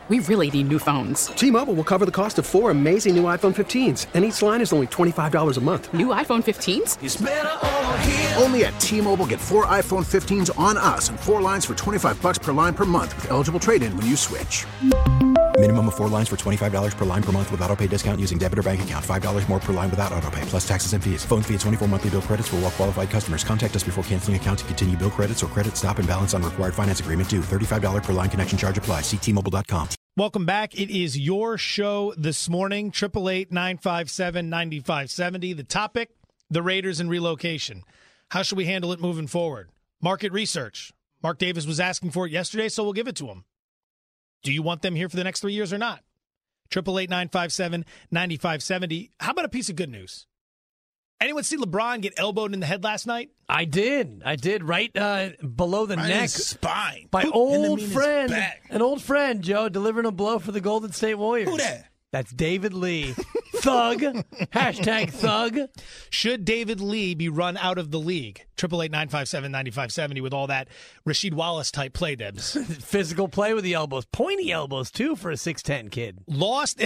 We really need new phones. T-Mobile will cover the cost of 4 amazing new iPhone 15s, and each line is only $25 a month. New iPhone 15s? It's better over here. Only at T-Mobile, get 4 iPhone 15s on us and 4 lines for $25 per line per month with eligible trade-in when you switch. Minimum of 4 lines for $25 per line per month with autopay discount using debit or bank account. $5 more per line without autopay, plus taxes and fees. Phone fee at 24 monthly bill credits for well-qualified customers. Contact us before canceling account to continue bill credits or credit stop and balance on required finance agreement due. $35 per line connection charge applies. See T-Mobile.com. Welcome back. It is your show this morning, 888-957-9570. The topic, the Raiders and relocation. How should we handle it moving forward? Market research. Mark Davis was asking for it yesterday, so we'll give it to him. Do you want them here for the next 3 years or not? 888-957-9570. How about a piece of good news? Anyone see LeBron get elbowed in the head last night? I did, right below the Right neck. in his spine. By an old friend, Joe, delivering a blow for the Golden State Warriors. Who that? That's David Lee. Thug. Hashtag thug. Should David Lee be run out of the league? 888-957-9570 with all that Rasheed Wallace-type play, Debs. Physical play with the elbows. Pointy elbows, too, for a 6'10 kid. Lost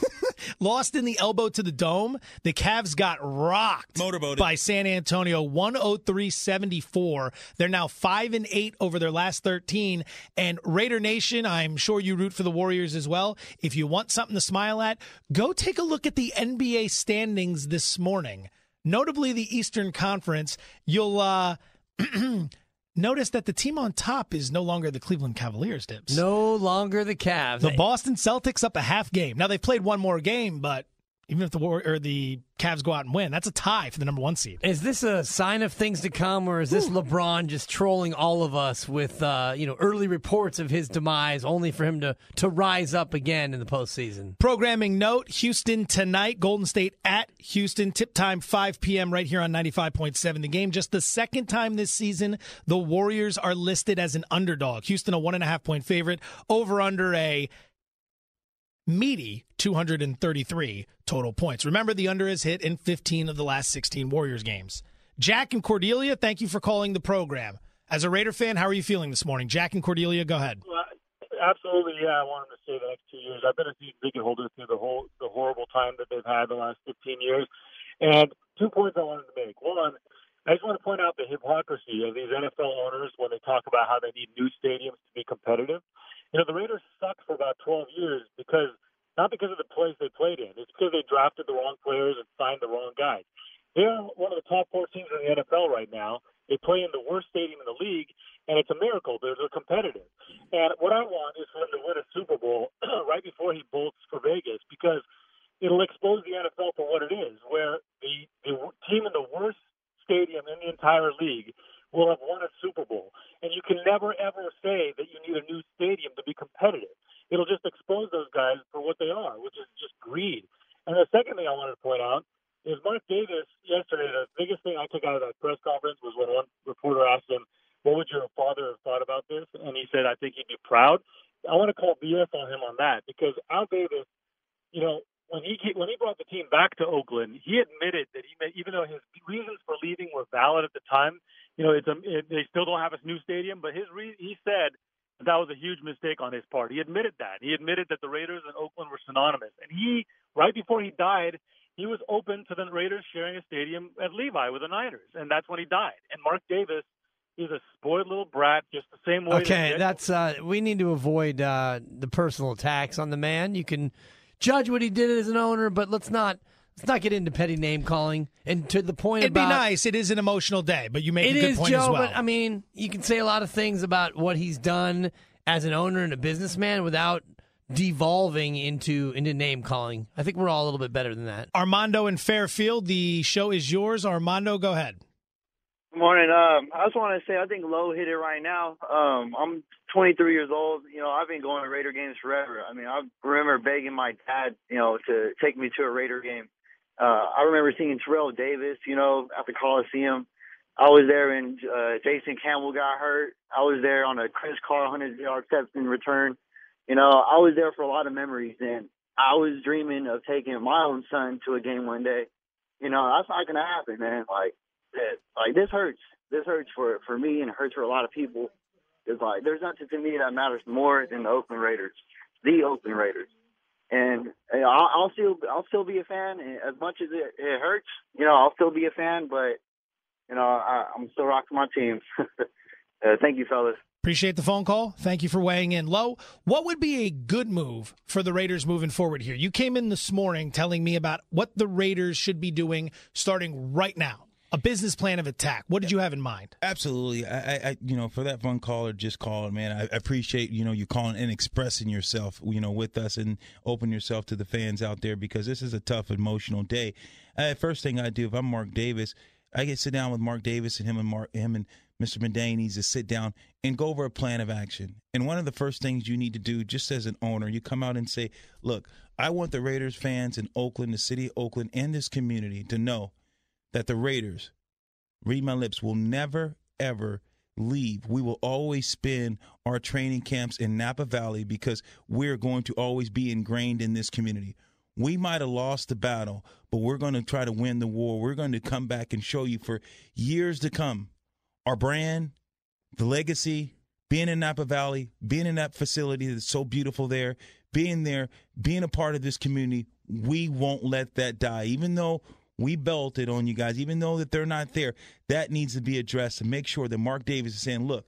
in the elbow to the dome. The Cavs got rocked by San Antonio, 103-74. They're now 5-8 over their last 13. And Raider Nation, I'm sure you root for the Warriors as well. If you want something to smile at, go take a look at the NBA standings this morning. Notably, the Eastern Conference. You'll notice that the team on top is no longer the Cleveland Cavaliers, Dibs. No longer the Cavs. The Boston Celtics up a half game. Now, they've played one more game, but even if the Cavs go out and win, that's a tie for the number 1 seed. Is this a sign of things to come, or is this LeBron just trolling all of us with early reports of his demise, only for him to rise up again in the postseason? Programming note, Houston tonight, Golden State at Houston, tip time 5 p.m. right here on 95.7 The Game. Just the second time this season the Warriors are listed as an underdog. Houston a 1.5-point favorite, over under a meaty 233 total points. Remember, the under is hit in 15 of the last 16 Warriors games. Jack and Cordelia, thank you for calling the program. As a Raider fan, how are you feeling this morning? Jack and Cordelia, go ahead. Absolutely, yeah. I want them to stay the next 2 years. I've been a season ticket holder through the horrible time that they've had the last 15 years. And 2 points I wanted to make. One, I just want to point out the hypocrisy of these NFL owners when they talk about how they need new stadiums to be competitive. The Raiders sucked for about 12 years not because of the place they played in. It's because they drafted the wrong players and signed the wrong guys. They're one of the top 4 teams in the NFL right now. They play in the worst stadium in the league, and it's a miracle. They're competitive. And what I want is for them to win a Super Bowl right before he bolts for Vegas, because it'll expose the NFL for what it is, where the team in the worst stadium in the entire league will have won a Super Bowl. And you can never, ever say that you need a new stadium to be competitive. It'll just expose those guys for what they are, which is just greed. And the second thing I wanted to point out is Mark Davis yesterday, the biggest thing I took out of that press conference was when one reporter asked him, what would your father have thought about this? And he said, I think he'd be proud. I want to call BS on him on that, because Al Davis, when he brought the team back to Oakland, he admitted that even though his reasons for leaving were valid at the time, they still don't have a new stadium, but he said that was a huge mistake on his part. He admitted that. He admitted that the Raiders and Oakland were synonymous. And right before he died, he was open to the Raiders sharing a stadium at Levi with the Niners, and that's when he died. And Mark Davis is a spoiled little brat, just the same way. Okay, we need to avoid the personal attacks on the man. You can judge what he did as an owner, but let's not get into petty name calling. And to the point it'd be nice. It is an emotional day, but you make a good point Joe, as well. But you can say a lot of things about what he's done as an owner and a businessman without devolving into name calling. I think we're all a little bit better than that. Armando in Fairfield, the show is yours. Armando, go ahead. Good morning. I just want to say I think Lowe hit it right now. I'm 23 years old. I've been going to Raider games forever. I remember begging my dad, to take me to a Raider game. I remember seeing Terrell Davis, at the Coliseum. I was there when Jason Campbell got hurt. I was there on a Chris Carr 100-yard reception return. I was there for a lot of memories, and I was dreaming of taking my own son to a game one day. That's not going to happen, man. This hurts. This hurts for me, and it hurts for a lot of people. It's there's nothing to me that matters more than the Oakland Raiders. the Oakland Raiders. And I'll still be a fan. As much as it hurts, I'll still be a fan. But I'm still rocking my team. Thank you, fellas. Appreciate the phone call. Thank you for weighing in. Lo, what would be a good move for the Raiders moving forward here? You came in this morning telling me about what the Raiders should be doing starting right now. A business plan of attack. What did you have in mind? Absolutely. I for that phone caller just called, man, I appreciate, you calling and expressing yourself, with us and open yourself to the fans out there, because this is a tough, emotional day. First thing I do, if I'm Mark Davis, I get to sit down with Mark Davis and him and Mr. Mendane needs to sit down and go over a plan of action. And one of the first things you need to do, just as an owner, you come out and say, look, I want the Raiders fans in Oakland, the city of Oakland, and this community to know that the Raiders, read my lips, will never, ever leave. We will always spend our training camps in Napa Valley because we're going to always be ingrained in this community. We might have lost the battle, but we're going to try to win the war. We're going to come back and show you for years to come our brand, the legacy, being in Napa Valley, being in that facility that's so beautiful there, being a part of this community. We won't let that die. Even though we belted on you guys, even though that they're not there, that needs to be addressed to make sure that Mark Davis is saying, look,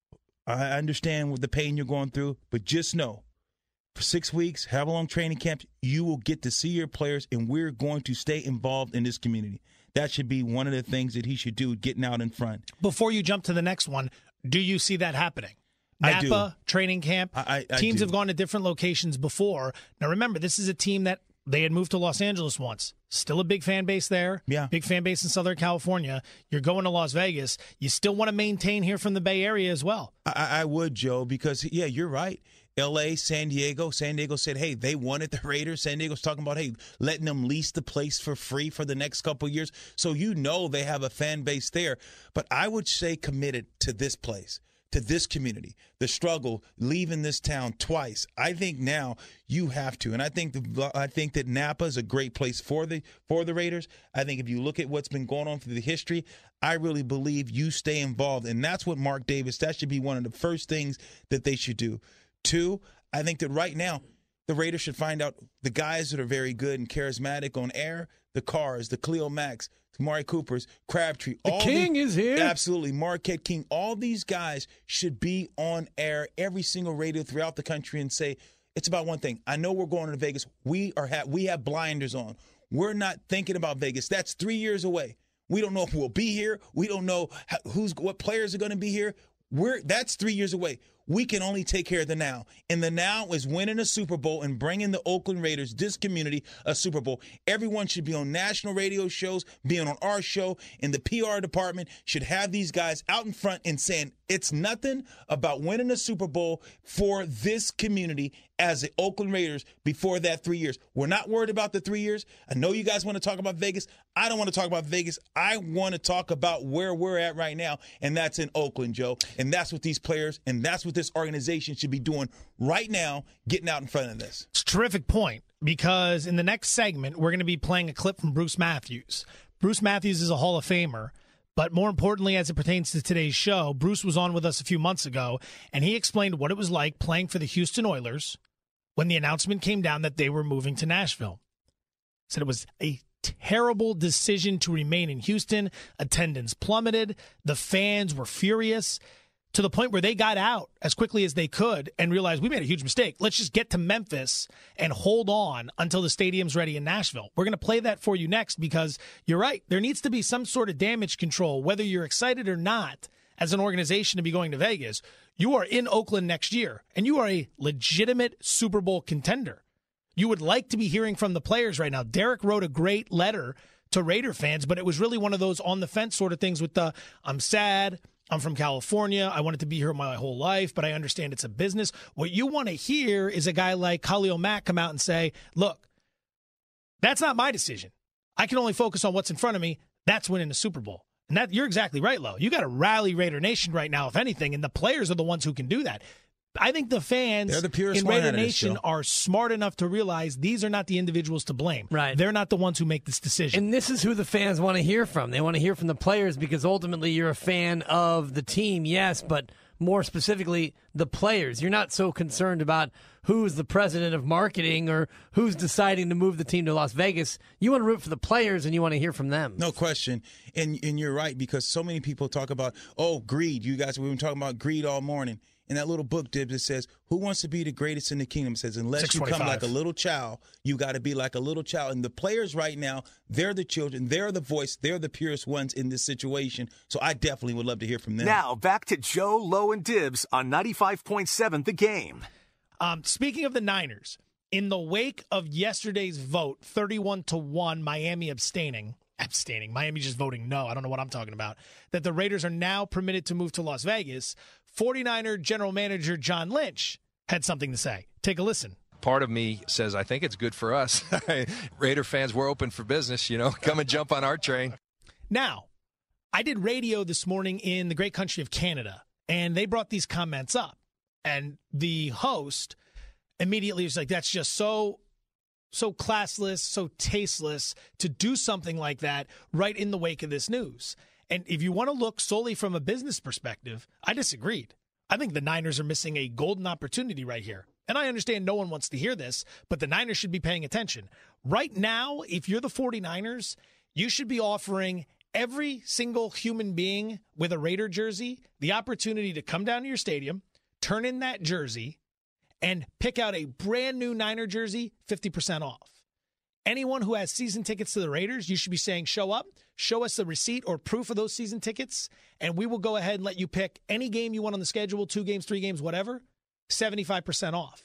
I understand what the pain you're going through, but just know, for 6 weeks, have a long training camp, you will get to see your players, and we're going to stay involved in this community. That should be one of the things that he should do, getting out in front. Before you jump to the next one, do you see that happening? I do. Napa, training camp, teams do. have gone to different locations before. Now remember, this is a team that they had moved to Los Angeles once. Still a big fan base there. Yeah. Big fan base in Southern California. You're going to Las Vegas. You still want to maintain here from the Bay Area as well. I would, Joe, because, yeah, you're right. L.A., San Diego said, hey, they wanted the Raiders. San Diego's talking about, hey, letting them lease the place for free for the next couple of years. So they have a fan base there. But I would say committed to this place, to this community, the struggle, leaving this town twice. I think now you have to. And I think that Napa is a great place for the Raiders. I think if you look at what's been going on through the history, I really believe you stay involved. And that's what Mark Davis, that should be one of the first things that they should do. 2, I think that right now the Raiders should find out the guys that are very good and charismatic on air, the Cars, the Khalil Macks, Amari Coopers, Crabtree. The King is here. Absolutely. Marquette King. All these guys should be on air, every single radio throughout the country, and say, it's about one thing. I know we're going to Vegas. We have blinders on. We're not thinking about Vegas. That's 3 years away. We don't know if we'll be here. We don't know what players are going to be here. That's 3 years away. We can only take care of the now. And the now is winning a Super Bowl and bringing the Oakland Raiders, this community, a Super Bowl. Everyone should be on national radio shows, being on our show, and the PR department should have these guys out in front and saying, it's nothing about winning a Super Bowl for this community as the Oakland Raiders before that 3 years. We're not worried about the 3 years. I know you guys want to talk about Vegas. I don't want to talk about Vegas. I want to talk about where we're at right now, and that's in Oakland, Joe. And that's what these players and that's what this organization should be doing right now, getting out in front of this. It's a terrific point, because in the next segment, we're going to be playing a clip from Bruce Matthews. Bruce Matthews is a Hall of Famer. But more importantly, as it pertains to today's show, Bruce was on with us a few months ago, and he explained what it was like playing for the Houston Oilers when the announcement came down that they were moving to Nashville. Said it was a terrible decision to remain in Houston. Attendance plummeted. The fans were furious, to the point where they got out as quickly as they could and realized we made a huge mistake. Let's just get to Memphis and hold on until the stadium's ready in Nashville. We're going to play that for you next, because you're right. There needs to be some sort of damage control, whether you're excited or not as an organization to be going to Vegas. You are in Oakland next year, and you are a legitimate Super Bowl contender. You would like to be hearing from the players right now. Derek wrote a great letter to Raider fans, but it was really one of those on the fence sort of things with the, I'm sad, I'm from California, I wanted to be here my whole life, but I understand it's a business. What you want to hear is a guy like Khalil Mack come out and say, look, that's not my decision. I can only focus on what's in front of me. That's winning the Super Bowl. And that, you're exactly right, Lo. You got to rally Raider Nation right now, if anything, and the players are the ones who can do that. I think the fans in Raider Nation are smart enough to realize these are not the individuals to blame. Right. They're not the ones who make this decision. And this is who the fans want to hear from. They want to hear from the players, because ultimately you're a fan of the team, yes, but more specifically the players. You're not so concerned about who's the president of marketing or who's deciding to move the team to Las Vegas. You want to root for the players and you want to hear from them. No question. And you're right, because so many people talk about, greed. You guys, we've been talking about greed all morning. In that little book, Dibs, it says, who wants to be the greatest in the kingdom? It says, unless you come like a little child, you got to be like a little child. And the players right now, they're the children. They're the voice. They're the purest ones in this situation. So I definitely would love to hear from them. Now, back to Joe, Lowe, and Dibs on 95.7 The Game. Speaking of the Niners, in the wake of yesterday's vote, 31-1, Miami abstaining, Miami just voting no, I don't know what I'm talking about, that the Raiders are now permitted to move to Las Vegas, 49er general manager John Lynch had something to say. Take a listen. Part of me says, I think it's good for us. Raider fans, we're open for business, come and jump on our train. Now, I did radio this morning in the great country of Canada, and they brought these comments up. And the host immediately was like, that's just so classless, so tasteless to do something like that right in the wake of this news. And if you want to look solely from a business perspective, I disagreed. I think the Niners are missing a golden opportunity right here. And I understand no one wants to hear this, but the Niners should be paying attention. Right now, if you're the 49ers, you should be offering every single human being with a Raider jersey the opportunity to come down to your stadium, turn in that jersey, and pick out a brand new Niner jersey 50% off. Anyone who has season tickets to the Raiders, you should be saying, show up, show us a receipt or proof of those season tickets, and we will go ahead and let you pick any game you want on the schedule, 2 games, 3 games, whatever, 75% off.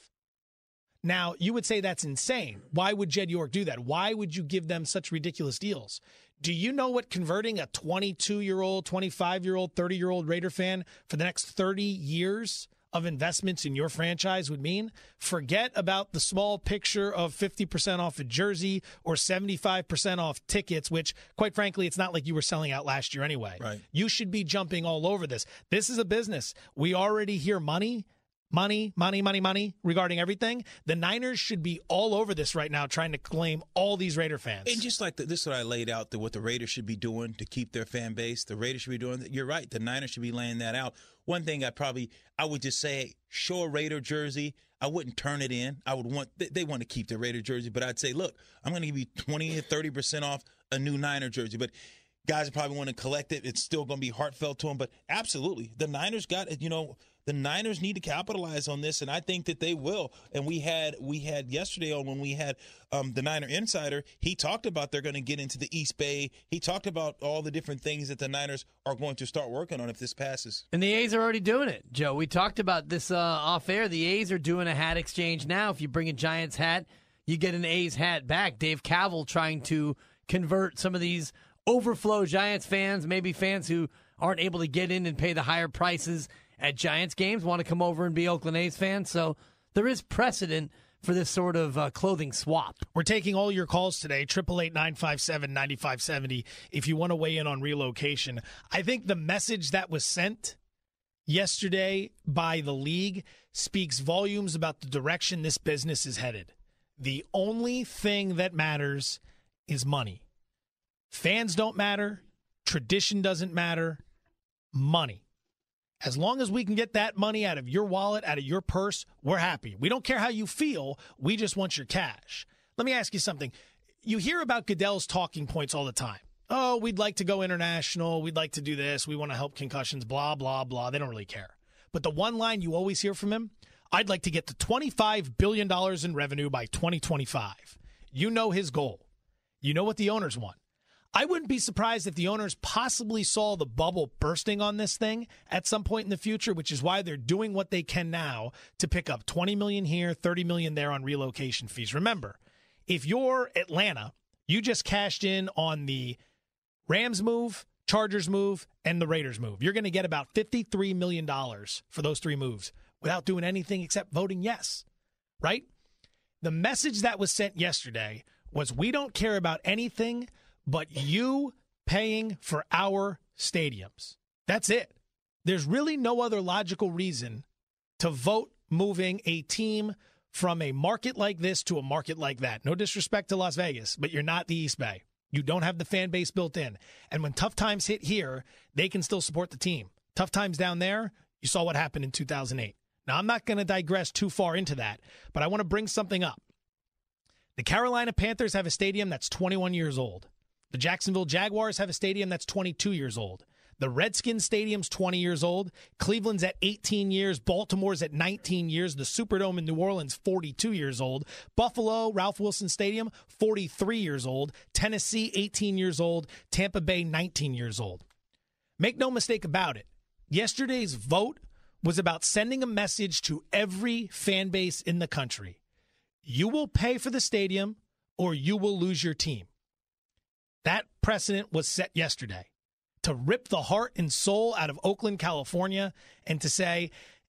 Now, you would say that's insane. Why would Jed York do that? Why would you give them such ridiculous deals? Do you know what converting a 22-year-old, 25-year-old, 30-year-old Raider fan for the next 30 years of investments in your franchise would mean? Forget about the small picture of 50% off a jersey or 75% off tickets, which, quite frankly, it's not like you were selling out last year anyway. Right. You should be jumping all over this. This is a business. We already hear money regarding everything. The Niners should be all over this right now, trying to claim all these Raider fans. And just like this is what I laid out, what the Raiders should be doing to keep their fan base, the Raiders should be doing. You're right. The Niners should be laying that out. One thing I would just say, show a Raider jersey. I wouldn't turn it in. They want to keep the Raider jersey, but I'd say, look, I'm going to give you 20 or 30% off a new Niner jersey. But guys probably want to collect it. It's still going to be heartfelt to them. But absolutely, the Niners got it. The Niners need to capitalize on this, and I think that they will. And we had yesterday on when we had the Niner Insider, he talked about they're going to get into the East Bay. He talked about all the different things that the Niners are going to start working on if this passes. And the A's are already doing it, Joe. We talked about this off air. The A's are doing a hat exchange now. If you bring a Giants hat, you get an A's hat back. Dave Kaval trying to convert some of these overflow Giants fans, maybe fans who aren't able to get in and pay the higher prices at Giants games, want to come over and be Oakland A's fans. So there is precedent for this sort of clothing swap. We're taking all your calls today, 888-957-9570, if you want to weigh in on relocation. I think the message that was sent yesterday by the league speaks volumes about the direction this business is headed. The only thing that matters is money. Fans don't matter. Tradition doesn't matter. Money. As long as we can get that money out of your wallet, out of your purse, we're happy. We don't care how you feel. We just want your cash. Let me ask you something. You hear about Goodell's talking points all the time. Oh, we'd like to go international. We'd like to do this. We want to help concussions, blah, blah, blah. They don't really care. But the one line you always hear from him, I'd like to get to $25 billion in revenue by 2025. You know his goal. You know what the owners want. I wouldn't be surprised if the owners possibly saw the bubble bursting on this thing at some point in the future, which is why they're doing what they can now to pick up $20 million here, $30 million there on relocation fees. Remember, if you're Atlanta, you just cashed in on the Rams move, Chargers move, and the Raiders move. You're going to get about $53 million for those 3 moves without doing anything except voting yes, right? The message that was sent yesterday was we don't care about anything but you paying for our stadiums. That's it. There's really no other logical reason to vote moving a team from a market like this to a market like that. No disrespect to Las Vegas, but you're not the East Bay. You don't have the fan base built in. And when tough times hit here, they can still support the team. Tough times down there, You saw what happened in 2008. Now, I'm not going to digress too far into that, but I want to bring something up. The Carolina Panthers have a stadium that's 21 years old. The Jacksonville Jaguars have a stadium that's 22 years old. The Redskins Stadium's 20 years old. Cleveland's at 18 years. Baltimore's at 19 years. The Superdome in New Orleans, 42 years old. Buffalo, Ralph Wilson Stadium, 43 years old. Tennessee, 18 years old. Tampa Bay, 19 years old. Make no mistake about it. Yesterday's vote was about sending a message to every fan base in the country. You will pay for the stadium or you will lose your team. That precedent was set yesterday to rip the heart and soul out of Oakland, California, and to say,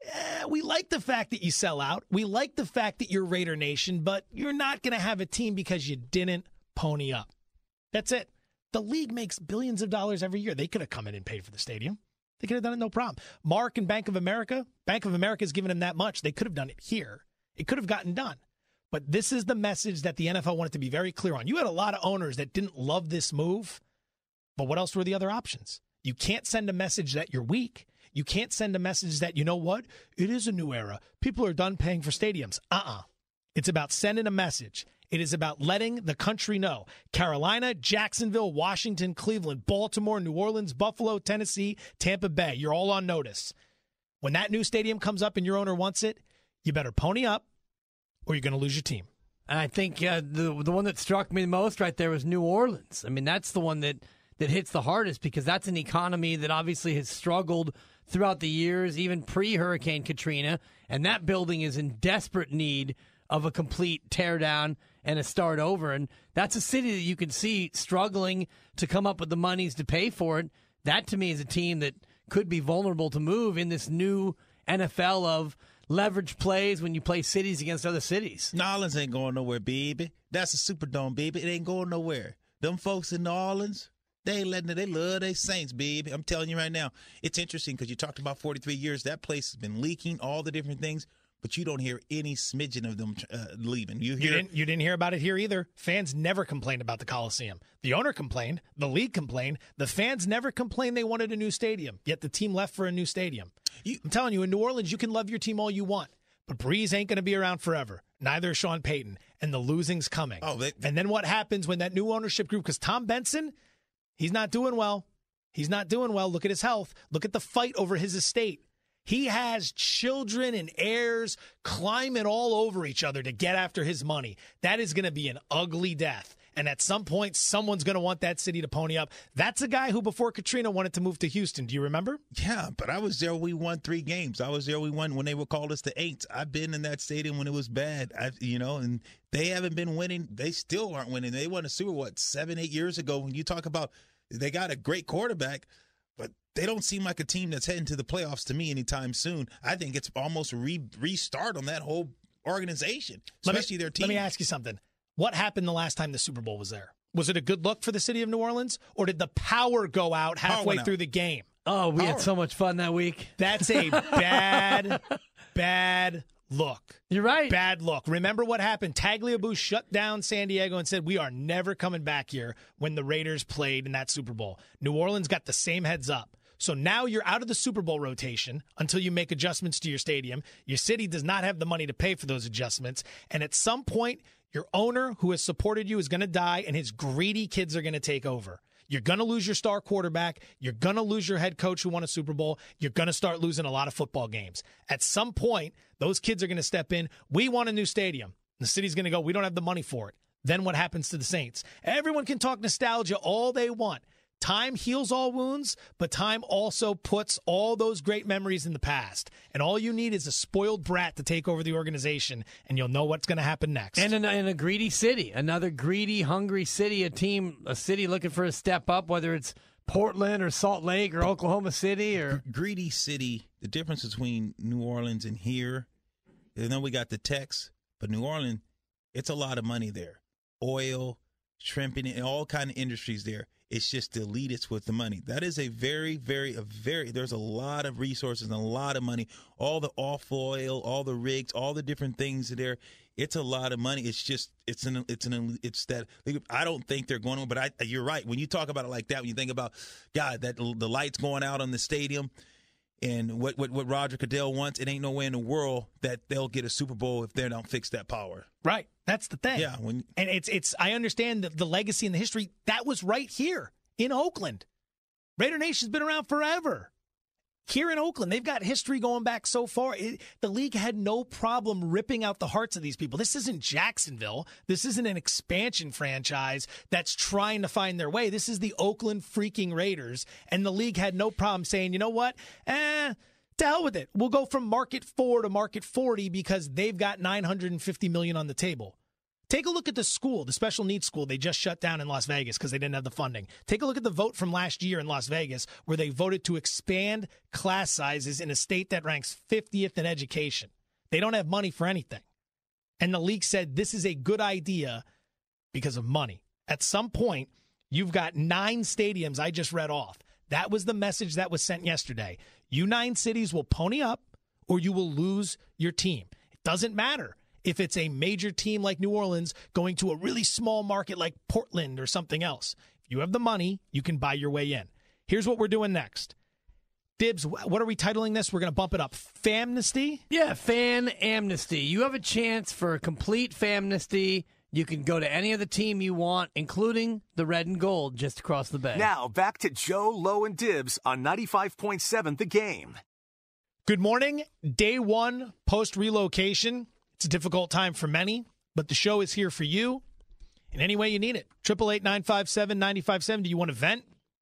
we like the fact that you sell out. We like the fact that you're Raider Nation, but you're not going to have a team because you didn't pony up. That's it. The league makes billions of dollars every year. They could have come in and paid for the stadium. They could have done it no problem. Mark and Bank of America has given them that much. They could have done it here. It could have gotten done. But this is the message that the NFL wanted to be very clear on. You had a lot of owners that didn't love this move, but what else were the other options? You can't send a message that you're weak. You can't send a message that, you know what? It is a new era. People are done paying for stadiums. It's about sending a message. It is about letting the country know. Carolina, Jacksonville, Washington, Cleveland, Baltimore, New Orleans, Buffalo, Tennessee, Tampa Bay. You're all on notice. When that new stadium comes up and your owner wants it, you better pony up or you're going to lose your team. And I think the one that struck me the most right there was New Orleans. I mean, that's the one that hits the hardest because that's an economy that obviously has struggled throughout the years, even pre-Hurricane Katrina, and that building is in desperate need of a complete teardown and a start over. And that's a city that you can see struggling to come up with the monies to pay for it. That, to me, is a team that could be vulnerable to move in this new NFL of leverage plays when you play cities against other cities. New Orleans ain't going nowhere, baby. That's a Superdome, baby. It ain't going nowhere. Them folks in New Orleans, they love their Saints, baby. I'm telling you right now. It's interesting because you talked about 43 years. That place has been leaking, all the different things. But you don't hear any smidgen of them leaving. You didn't hear about it here either. Fans never complained about the Coliseum. The owner complained. The league complained. The fans never complained they wanted a new stadium, yet the team left for a new stadium. I'm telling you, in New Orleans, you can love your team all you want, but Breeze ain't going to be around forever. Neither is Sean Payton, and the losing's coming. And then what happens when that new ownership group, because Tom Benson, he's not doing well. He's not doing well. Look at his health. Look at the fight over his estate. He has children and heirs climbing all over each other to get after his money. That is going to be an ugly death. And at some point, someone's going to want that city to pony up. That's a guy who, before Katrina, wanted to move to Houston. Do you remember? Yeah, but I was there. We won 3 games. I was there. We won when they would call us the Aints. I've been in that stadium when it was bad. And they haven't been winning. They still aren't winning. They won a Super Bowl, 7-8 years ago. When you talk about they got a great quarterback, but they don't seem like a team that's heading to the playoffs to me anytime soon. I think it's almost a restart on that whole organization, especially their team. Let me ask you something. What happened the last time the Super Bowl was there? Was it a good look for the city of New Orleans, or did the power go out halfway through the game? Oh, we had so much fun that week. That's a bad look. You're right. Bad look. Remember what happened? Tagliabue shut down San Diego and said, we are never coming back here when the Raiders played in that Super Bowl. New Orleans got the same heads up. So now you're out of the Super Bowl rotation until you make adjustments to your stadium. Your city does not have the money to pay for those adjustments. And at some point, your owner who has supported you is going to die, and his greedy kids are going to take over. You're going to lose your star quarterback. You're going to lose your head coach who won a Super Bowl. You're going to start losing a lot of football games. At some point, those kids are going to step in. We want a new stadium. The city's going to go, we don't have the money for it. Then what happens to the Saints? Everyone can talk nostalgia all they want. Time heals all wounds, but time also puts all those great memories in the past. And all you need is a spoiled brat to take over the organization, and you'll know what's going to happen next. And in a greedy city, another greedy, hungry city, a city looking for a step up, whether it's Portland or Salt Lake or Oklahoma City. Or greedy city, the difference between New Orleans and here, and then we got the Tex, but New Orleans, it's a lot of money there. Oil, shrimping, and all kind of industries there. It's just the elitists with the money. That is a very, there's a lot of resources and a lot of money. All the off-oil, all the rigs, all the different things there. It's a lot of money. It's just, it's that, I don't think they're going to, but you're right. When you talk about it like that, when you think about, God, that the lights going out on the stadium, And what Roger Goodell wants, it ain't no way in the world that they'll get a Super Bowl if they don't fix that power. Right. That's the thing. Yeah. And it's I understand the legacy and the history. That was right here in Oakland. Raider Nation's been around forever. Here in Oakland, they've got history going back so far. The league had no problem ripping out the hearts of these people. This isn't Jacksonville. This isn't an expansion franchise that's trying to find their way. This is the Oakland freaking Raiders, and the league had no problem saying, you know what? To hell with it. We'll go from market 4 to market 40 because they've got $950 million on the table. Take a look at the school, the special needs school they just shut down in Las Vegas because they didn't have the funding. Take a look at the vote from last year in Las Vegas where they voted to expand class sizes in a state that ranks 50th in education. They don't have money for anything. And the league said this is a good idea because of money. At some point, you've got 9 stadiums I just read off. That was the message that was sent yesterday. You 9 cities will pony up or you will lose your team. It doesn't matter if it's a major team like New Orleans going to a really small market like Portland or something else. If you have the money, you can buy your way in. Here's what we're doing next. Dibs, what are we titling this? We're going to bump it up. Famnesty? Yeah, fan amnesty. You have a chance for a complete famnesty. You can go to any other team you want, including the red and gold just across the bay. Now, back to Joe, Lowe, and Dibs on 95.7 The Game. Good morning. Day 1 post-relocation. It's a difficult time for many, but the show is here for you in any way you need it. 888-957-9570. Do you want to vent?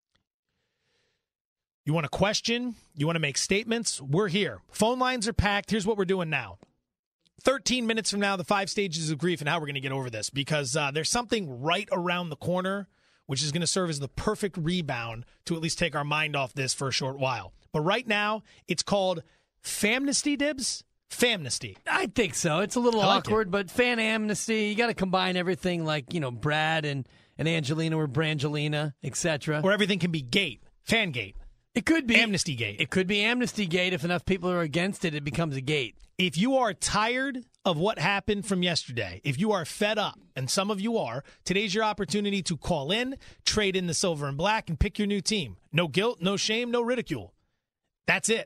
You want to question? You want to make statements? We're here. Phone lines are packed. Here's what we're doing now. 13 minutes from now, the 5 stages of grief and how we're going to get over this, because there's something right around the corner which is going to serve as the perfect rebound to at least take our mind off this for a short while. But right now, it's called Famnesty, Dibs. Famnesty. I think so. It's a little awkward, but fan amnesty, you got to combine everything like, Brad and Angelina or Brangelina, etc. Or everything can be gate. Fan gate. It could be Amnesty Gate. It could be Amnesty Gate. If enough people are against it, it becomes a gate. If you are tired of what happened from yesterday, if you are fed up, and some of you are, today's your opportunity to call in, trade in the silver and black, and pick your new team. No guilt, no shame, no ridicule. That's it.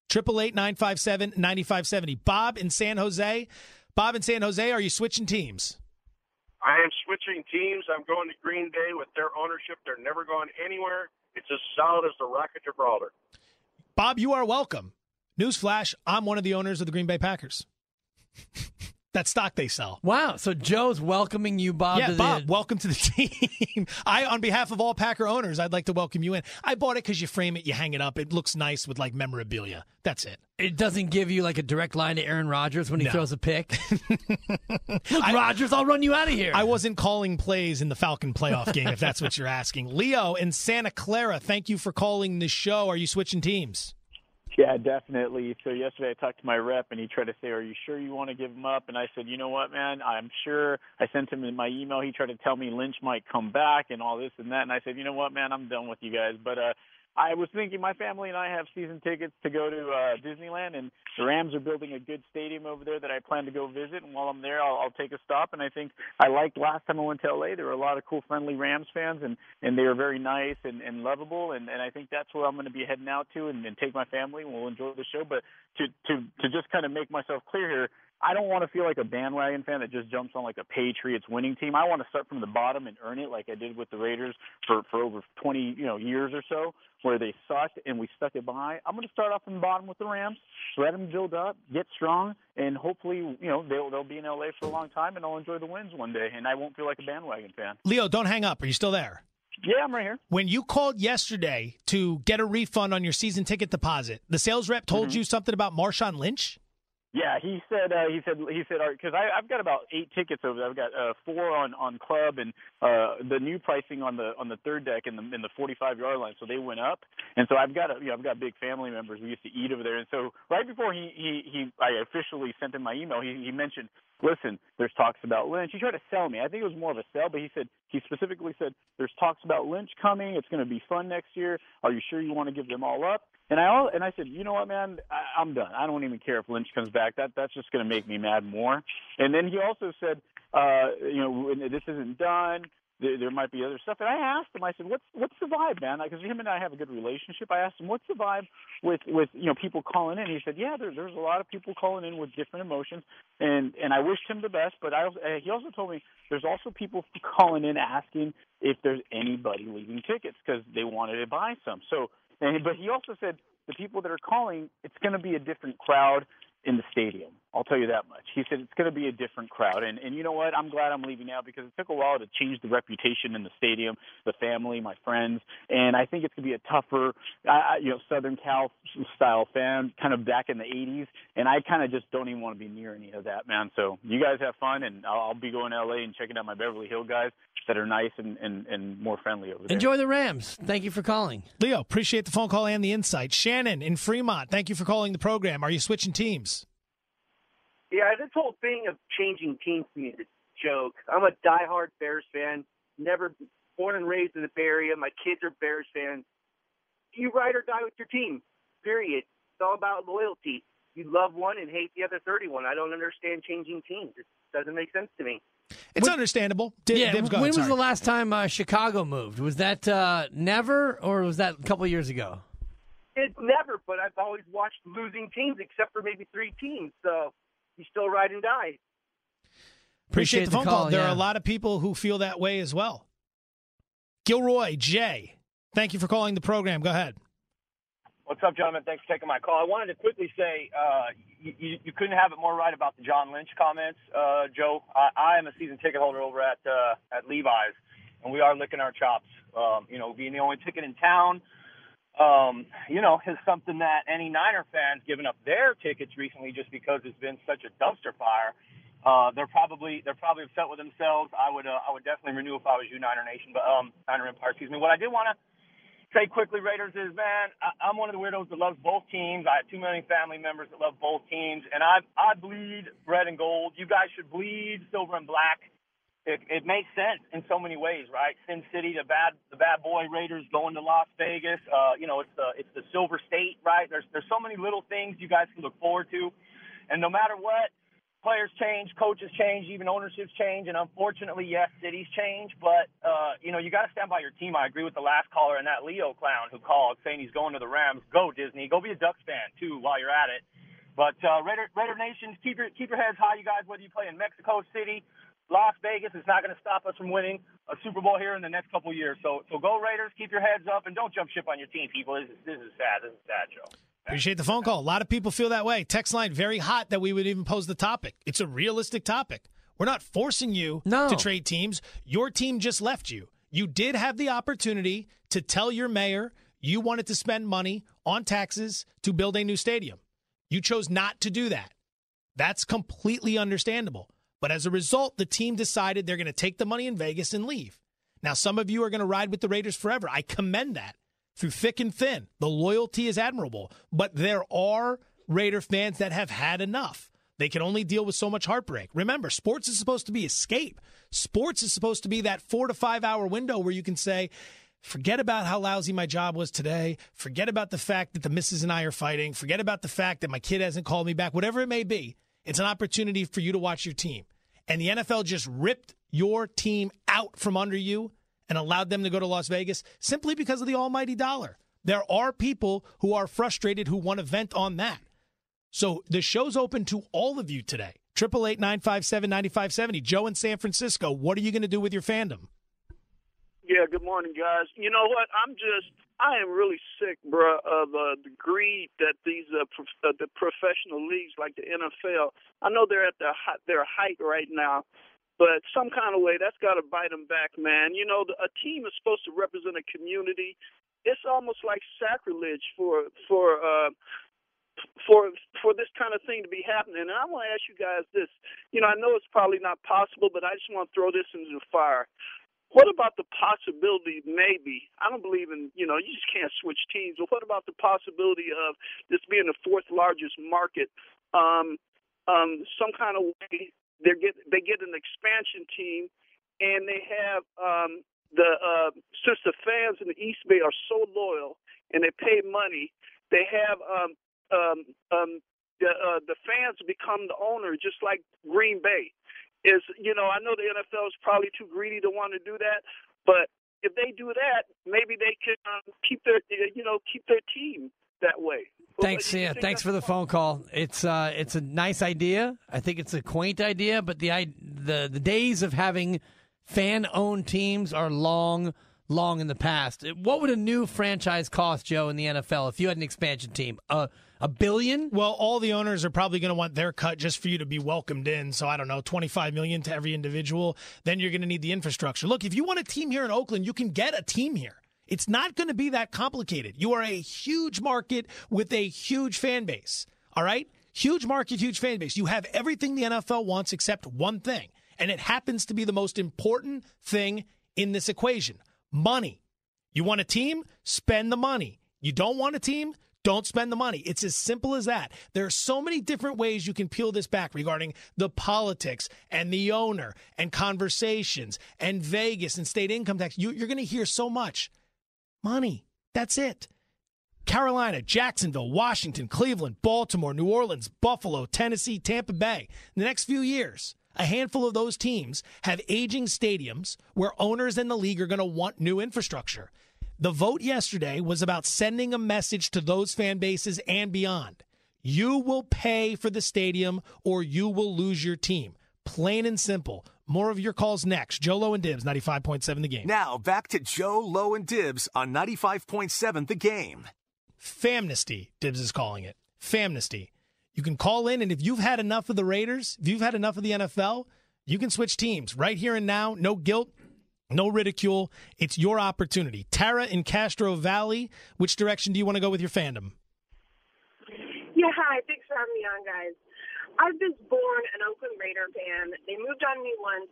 888-957-9570. Bob in San Jose. Bob in San Jose, are you switching teams? I am switching teams. I'm going to Green Bay with their ownership. They're never going anywhere. It's as solid as the Rock of Gibraltar. Bob, you are welcome. Newsflash, I'm one of the owners of the Green Bay Packers. That stock they sell. Wow. So Joe's welcoming you, Bob. Yeah, Bob, welcome to the team. On behalf of all Packer owners, I'd like to welcome you in. I bought it because you frame it, you hang it up. It looks nice with, memorabilia. That's it. It doesn't give you, a direct line to Aaron Rodgers when he throws a pick? Look, Rodgers, I'll run you out of here. I wasn't calling plays in the Falcon playoff game, if that's what you're asking. Leo in Santa Clara, thank you for calling the show. Are you switching teams? Yeah, definitely. So yesterday I talked to my rep, and he tried to say, are you sure you want to give him up? And I said, you know what, man, I'm sure. I sent him in my email. He tried to tell me Lynch might come back and all this and that. And I said, you know what, man, I'm done with you guys. But I was thinking my family and I have season tickets to go to Disneyland, and the Rams are building a good stadium over there that I plan to go visit. And while I'm there, I'll take a stop. And I think I liked last time I went to L.A., there were a lot of cool, friendly Rams fans, and they were very nice and lovable. And I think that's where I'm going to be heading out to and take my family, and we'll enjoy the show. But to just kind of make myself clear here, I don't want to feel like a bandwagon fan that just jumps on a Patriots winning team. I want to start from the bottom and earn it like I did with the Raiders for over 20 years or so, where they sucked and we stuck it by. I'm going to start off from the bottom with the Rams, let them build up, get strong, and hopefully they'll be in L.A. for a long time, and I'll enjoy the wins one day, and I won't feel like a bandwagon fan. Leo, don't hang up. Are you still there? Yeah, I'm right here. When you called yesterday to get a refund on your season ticket deposit, the sales rep told you something about Marshawn Lynch? Yeah, he said because I've got about 8 tickets over there. I've got 4 on club, and the new pricing on the third deck in the 45-yard line, so they went up. And so I've got big family members. We used to eat over there, and so right before I officially sent him my email, he mentioned, listen, there's talks about Lynch. He tried to sell me. I think it was more of a sell, but he specifically said there's talks about Lynch coming. It's going to be fun next year. Are you sure you want to give them all up? And I said, you know what, man, I'm done. I don't even care if Lynch comes back. That's just going to make me mad more. And then he also said, this isn't done. there might be other stuff. And I asked him, I said, what's the vibe, man? Because him and I have a good relationship. I asked him, what's the vibe with people calling in? He said, yeah, there's a lot of people calling in with different emotions, and I wished him the best. But he also told me there's also people calling in asking if there's anybody leaving tickets because they wanted to buy some. But he also said the people that are calling, it's going to be a different crowd in the stadium. I'll tell you that much. He said it's going to be a different crowd. And you know what? I'm glad I'm leaving now because it took a while to change the reputation in the stadium, the family, my friends. And I think it's going to be a tougher, Southern Cal style fan kind of back in the 80s. And I kind of just don't even want to be near any of that, man. So you guys have fun, and I'll be going to L.A. and checking out my Beverly Hills guys that are nice and more friendly over there. Enjoy the Rams. Thank you for calling. Leo, appreciate the phone call and the insight. Shannon in Fremont, thank you for calling the program. Are you switching teams? Yeah, this whole thing of changing teams to me is a joke. I'm a diehard Bears fan, never born and raised in the Bay Area. My kids are Bears fans. You ride or die with your team, period. It's all about loyalty. You love one and hate the other 31. I don't understand changing teams. It doesn't make sense to me. It's understandable. When was the last time Chicago moved? Was that never, or was that a couple of years ago? It's never, but I've always watched losing teams except for maybe 3 teams. So you still ride and die. Appreciate the phone call. There are a lot of people who feel that way as well. Gilroy, Jay, thank you for calling the program. Go ahead. What's up, gentlemen? Thanks for taking my call. I wanted to quickly say you couldn't have it more right about the John Lynch comments, Joe. I am a season ticket holder over at Levi's, and we are licking our chops. Being the only ticket in town, is something that any Niner fans giving up their tickets recently just because it's been such a dumpster fire. They're probably upset with themselves. I would definitely renew if I was you, Niner Nation, but Niner Empire. Excuse me. What I did want to say quickly, Raiders, is, man, I'm one of the weirdos that loves both teams. I have 2 million family members that love both teams, and I bleed red and gold. You guys should bleed silver and black. It makes sense in so many ways, right? Sin City, the bad boy Raiders going to Las Vegas. It's the Silver State, right? There's so many little things you guys can look forward to, and no matter what, players change, coaches change, even ownerships change, and unfortunately, yes, cities change. But you got to stand by your team. I agree with the last caller and that Leo clown who called saying he's going to the Rams. Go Disney. Go be a Ducks fan too while you're at it. But Raider Nation, keep your heads high, you guys. Whether you play in Mexico City, Las Vegas, is not going to stop us from winning a Super Bowl here in the next couple of years. So go Raiders, keep your heads up, and don't jump ship on your team, people. This is sad. This is sad, Joe. Appreciate the phone call. A lot of people feel that way. Text line very hot that we would even pose the topic. It's a realistic topic. We're not forcing you to trade teams. Your team just left you. You did have the opportunity to tell your mayor you wanted to spend money on taxes to build a new stadium. You chose not to do that. That's completely understandable. But as a result, the team decided they're going to take the money in Vegas and leave. Now, some of you are going to ride with the Raiders forever. I commend that. Through thick and thin, the loyalty is admirable. But there are Raider fans that have had enough. They can only deal with so much heartbreak. Remember, sports is supposed to be escape. Sports is supposed to be that 4 to 5 hour window where you can say, forget about how lousy my job was today. Forget about the fact that the missus and I are fighting. Forget about the fact that my kid hasn't called me back. Whatever it may be, it's an opportunity for you to watch your team. And the NFL just ripped your team out from under you and allowed them to go to Las Vegas simply because of the almighty dollar. There are people who are frustrated who want to vent on that. So the show's open to all of you today. 888-957-9570. Joe in San Francisco, what are you going to do with your fandom? Yeah, good morning, guys. You know what? I am really sick, bro, of the greed that these the professional leagues like the NFL. I know they're at their height right now, but some kind of way that's got to bite them back, man. You know, a team is supposed to represent a community. It's almost like sacrilege for this kind of thing to be happening. And I want to ask you guys this. You know, I know it's probably not possible, but I just want to throw this into the fire. What about the possibility, maybe, I don't believe in, you just can't switch teams, but what about the possibility of this being the 4th largest market? Some kind of way they get an expansion team, and they have since the fans in the East Bay are so loyal and they pay money, they have the fans become the owner, just like Green Bay. is, I know the NFL is probably too greedy to want to do that, but if they do that, maybe they can keep their team that way. Thanks, thanks for the phone call. It's a nice idea. I think it's a quaint idea, but the days of having fan-owned teams are long in the past. What would a new franchise cost, Joe, in the NFL if you had an expansion team? $1 billion? Well, all the owners are probably going to want their cut just for you to be welcomed in. So I don't know, $25 million to every individual. Then you're going to need the infrastructure. Look, if you want a team here in Oakland, you can get a team here. It's not going to be that complicated. You are a huge market with a huge fan base. All right? Huge market, huge fan base. You have everything the NFL wants except one thing. And it happens to be the most important thing in this equation. Money. You want a team? Spend the money. You don't want a team? Don't spend the money. It's as simple as that. There are so many different ways you can peel this back regarding the politics and the owner and conversations and Vegas and state income tax. You're going to hear so much. Money. That's it. Carolina, Jacksonville, Washington, Cleveland, Baltimore, New Orleans, Buffalo, Tennessee, Tampa Bay. In the next few years, a handful of those teams have aging stadiums where owners in the league are going to want new infrastructure. The vote yesterday was about sending a message to those fan bases and beyond. You will pay for the stadium or you will lose your team. Plain and simple. More of your calls next. Joe Low and Dibs, 95.7 The Game. Now back to Joe Low and Dibs on 95.7 The Game. Famnesty, Dibs is calling it. Famnesty. You can call in, and if you've had enough of the Raiders, if you've had enough of the NFL, you can switch teams right here and now. No guilt. No ridicule. It's your opportunity. Tara in Castro Valley, which direction do you want to go with your fandom? Yeah, hi. Thanks for having me on, guys. I was born an Oakland Raider fan. They moved on me once,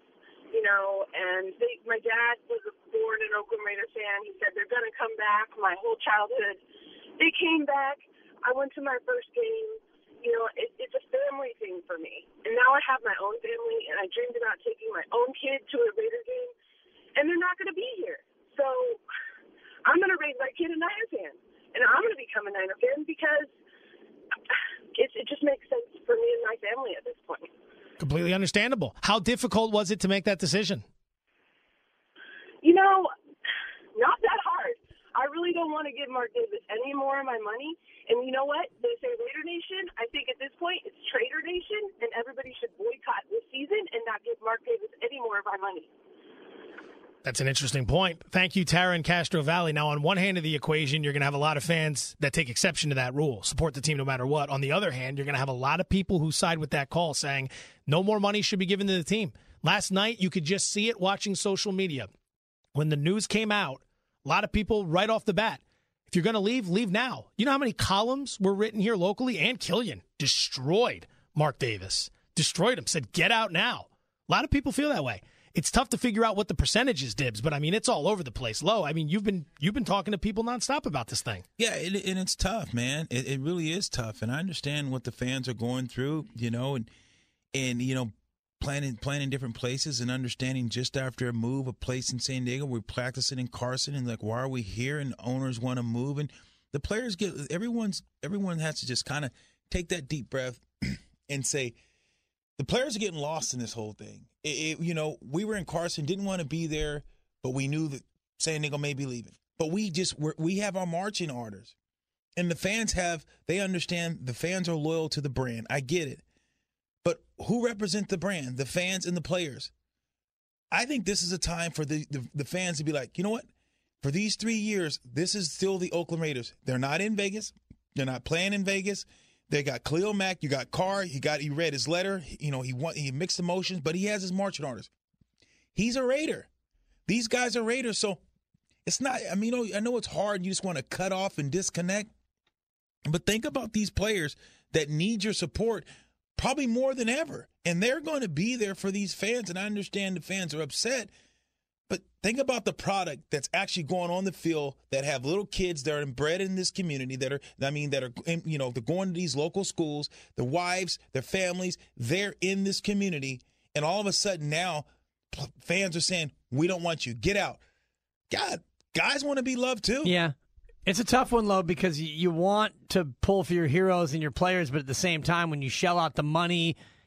and my dad was born an Oakland Raider fan. He said they're going to come back my whole childhood. They came back. I went to my first game. It's a family thing for me. And now I have my own family, and I dreamed about taking my own kid to a Raider game. And they're not going to be here. So I'm going to raise my kid a Niner fan. And I'm going to become a Niner fan because it just makes sense for me and my family at this point. Completely understandable. How difficult was it to make that decision? Not that hard. I really don't want to give Mark Davis any more of my money. And you know what? They say Raider Nation. I think at this point it's Trader Nation, and everybody should boycott this season and not give Mark Davis any more of our money. That's an interesting point. Thank you, Tara in Castro Valley. Now, on one hand of the equation, you're going to have a lot of fans that take exception to that rule, support the team no matter what. On the other hand, you're going to have a lot of people who side with that call saying no more money should be given to the team. Last night, you could just see it watching social media. When the news came out, a lot of people right off the bat, if you're going to leave, leave now. You know how many columns were written here locally? Ann Killian destroyed Mark Davis. Destroyed him, said, get out now. A lot of people feel that way. It's tough to figure out what the percentage is, Dibs, but I mean, it's all over the place. Low, I mean, you've been talking to people nonstop about this thing. Yeah, and it's tough, man. It really is tough, and I understand what the fans are going through, and planning different places and understanding just after a move, a place in San Diego, we're practicing in Carson, and like, why are we here? And owners want to move, and the players everyone has to just kind of take that deep breath and say, the players are getting lost in this whole thing. We were in Carson, didn't want to be there, but we knew that San Diego may be leaving. But we have our marching orders. And the fans they understand the fans are loyal to the brand. I get it. But who represent the brand? The fans and the players. I think this is a time for the fans to be like, you know what? For these 3 years, this is still the Oakland Raiders. They're not in Vegas. They're not playing in Vegas. They got Khalil Mack. You got Carr. He read his letter. He mixed emotions, but he has his marching orders. He's a Raider. These guys are Raiders. So it's not, I know it's hard. You just want to cut off and disconnect. But think about these players that need your support probably more than ever. And they're going to be there for these fans. And I understand the fans are upset. But think about the product that's actually going on the field that have little kids that are bred in this community they're going to these local schools, the wives, their families, they're in this community. And all of a sudden now fans are saying, we don't want you. Get out. God, guys want to be loved too. Yeah. It's a tough one, Lo, because you want to pull for your heroes and your players, but at the same time, when you shell out the money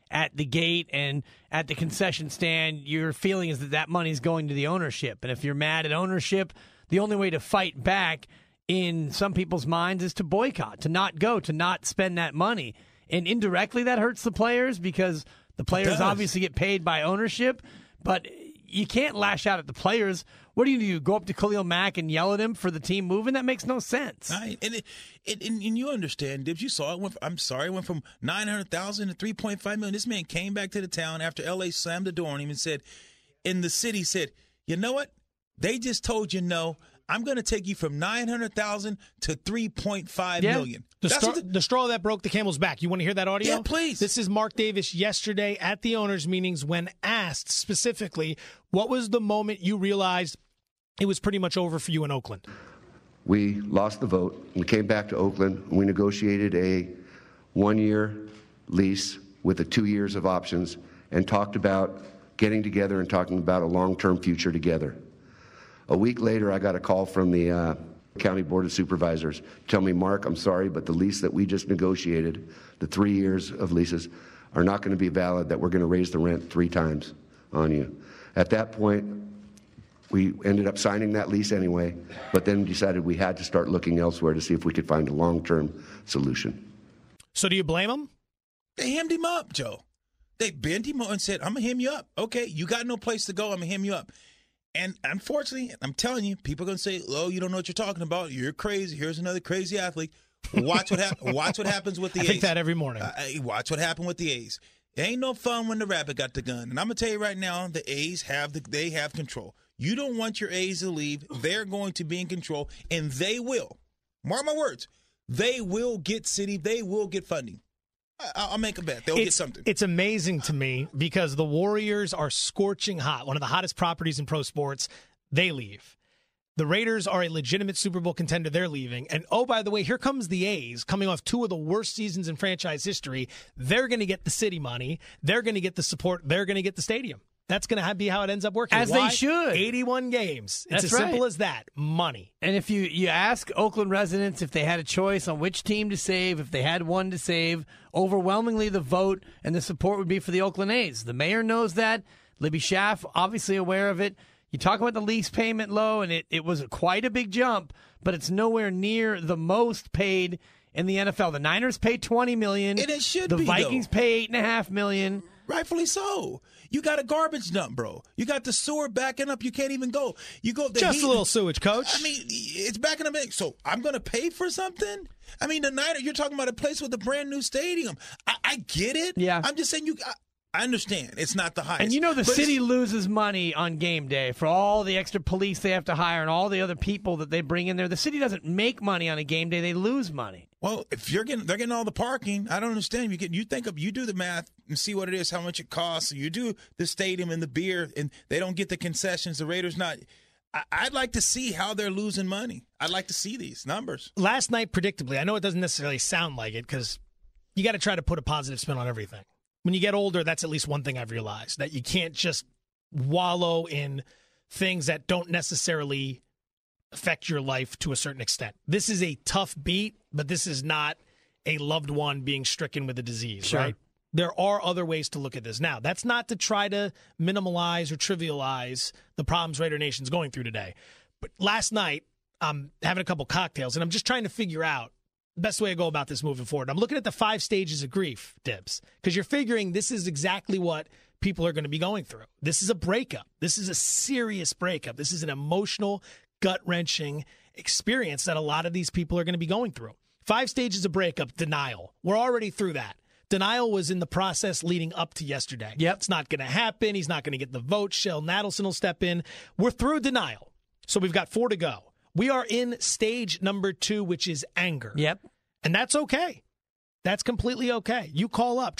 at the gate and at the concession stand, your feeling is that money's going to the ownership. And if you're mad at ownership, the only way to fight back in some people's minds is to boycott, to not go, to not spend that money. And indirectly that hurts the players because the players obviously get paid by ownership, but you can't lash out at the players. What do? Go up to Khalil Mack and yell at him for the team moving? That makes no sense. Right. And you understand, Dibs, you saw it. It went from $900,000 to $3.5 million. This man came back to the town after L.A. slammed the door on him and said, in the city said, you know what? They just told you no. I'm going to take you from $900,000 to $3.5 million. The straw that broke the camel's back. You want to hear that audio? Yeah, please. This is Mark Davis yesterday at the owners' meetings when asked specifically, what was the moment you realized it was pretty much over for you in Oakland? We lost the vote. We came back to Oakland. We negotiated a 1-year lease with 2 years of options and talked about getting together and talking about a long-term future together. A week later, I got a call from the County Board of Supervisors. Tell me, Mark, I'm sorry, but the lease that we just negotiated, the 3 years of leases, are not going to be valid, that we're going to raise the rent 3 times on you. At that point, we ended up signing that lease anyway, but then decided we had to start looking elsewhere to see if we could find a long-term solution. So do you blame them? They hemmed him up, Joe. They bent him up and said, I'm going to hem you up. Okay, you got no place to go, I'm going to hem you up. And unfortunately, I'm telling you, people are going to say, oh, you don't know what you're talking about. You're crazy. Here's another crazy athlete. Watch what happens with the A's. I think that every morning. Watch what happened with the A's. It ain't no fun when the rabbit got the gun. And I'm going to tell you right now, the A's have control. You don't want your A's to leave. They're going to be in control, and they will. Mark my words. They will get city. They will get funding. I'll make a bet. They'll get something. It's amazing to me because the Warriors are scorching hot, one of the hottest properties in pro sports. They leave. The Raiders are a legitimate Super Bowl contender. They're leaving. And, oh, by the way, here comes the A's coming off 2 of the worst seasons in franchise history. They're going to get the city money. They're going to get the support. They're going to get the stadium. That's going to be how it ends up working. As they should. 81 games. It's That's as right. simple as that. Money. And if you ask Oakland residents if they had a choice on which team to save, if they had one to save, overwhelmingly the vote and the support would be for the Oakland A's. The mayor knows that. Libby Schaaf, obviously aware of it. You talk about the lease payment low, and it was quite a big jump, but it's nowhere near the most paid in the NFL. The Niners pay $20 million. And it should be, The Vikings pay $8.5 million. Rightfully so. You got a garbage dump, bro. You got the sewer backing up. You can't even go. You go. Just a little sewage, Coach. I mean, it's backing up. So I'm going to pay for something? I mean, the Niners, you're talking about a place with a brand new stadium. I get it. Yeah. I'm just saying I understand. It's not the highest. And you know the city loses money on game day for all the extra police they have to hire and all the other people that they bring in there. The city doesn't make money on a game day. They lose money. Well, if they're getting all the parking, I don't understand. You do the math and see what it is, how much it costs. You do the stadium and the beer, and they don't get the concessions. The Raiders not. I'd like to see how they're losing money. I'd like to see these numbers. Last night, predictably, I know it doesn't necessarily sound like it because you got to try to put a positive spin on everything. When you get older, that's at least one thing I've realized, that you can't just wallow in things that don't necessarily affect your life to a certain extent. This is a tough beat, but this is not a loved one being stricken with a disease, Sure. right? There are other ways to look at this. Now, that's not to try to minimalize or trivialize the problems Raider Nation's going through today. But last night, I'm having a couple cocktails, and I'm just trying to figure out the best way to go about this moving forward. I'm looking at the 5 stages of grief, Dibs, because you're figuring this is exactly what people are going to be going through. This is a breakup. This is a serious breakup. This is an emotional, gut-wrenching experience that a lot of these people are going to be going through. 5 stages of breakup. Denial. We're already through that. Denial was in the process leading up to yesterday. Yep. It's not going to happen. He's not going to get the vote. Shell Nadelson will step in. We're through denial. So we've got 4 to go. We are in stage number 2, which is anger. Yep. And that's okay. That's completely okay. You call up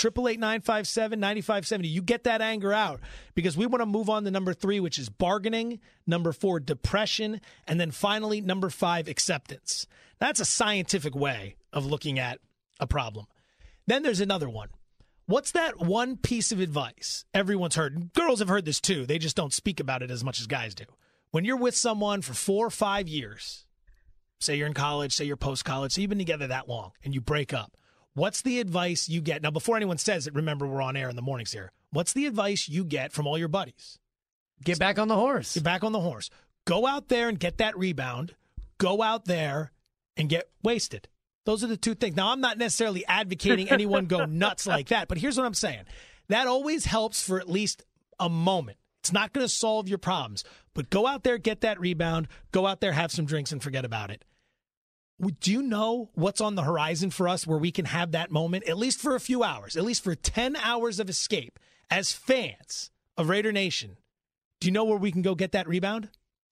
888-957-9570. You get that anger out because we want to move on to number 3, which is bargaining, number 4, depression, and then finally number 5, acceptance. That's a scientific way of looking at a problem. Then there's another one. What's that one piece of advice everyone's heard? Girls have heard this too. They just don't speak about it as much as guys do. When you're with someone for 4 or 5 years, say you're in college, say you're post-college, say you've been together that long, and you break up, What's the advice you get? Now, before anyone says it, remember we're on air in the mornings here. What's the advice you get from all your buddies? Get back on the horse. Get back on the horse. Go out there and get that rebound. Go out there and get wasted. Those are the two things. Now, I'm not necessarily advocating anyone go nuts like that, but here's what I'm saying. That always helps for at least a moment. It's not going to solve your problems, but go out there, get that rebound, go out there, have some drinks, and forget about it. Do you know what's on the horizon for us where we can have that moment, at least for a few hours, at least for 10 hours of escape as fans of Raider Nation? Do you know where we can go get that rebound?